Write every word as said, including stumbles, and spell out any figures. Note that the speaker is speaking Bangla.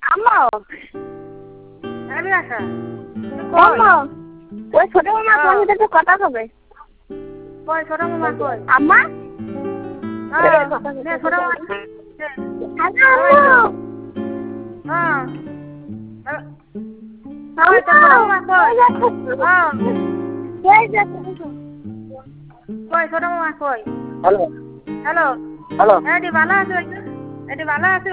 আম্মা আমি আসা আম্মা ওই ছোট মামা তোমার সাথে একটু কথা হবে। কই ছোট মামা কই? আম্মা হ্যাঁ নে ছোট মামা হ্যালো হ্যাঁ আম্মু ছোট মামা কই? হ্যাঁ কই যাচ্ছ? কই ছোট মামা কই? হ্যালো হ্যালো হ্যালো এটি ভালো আছে? এটি ভালো আছে?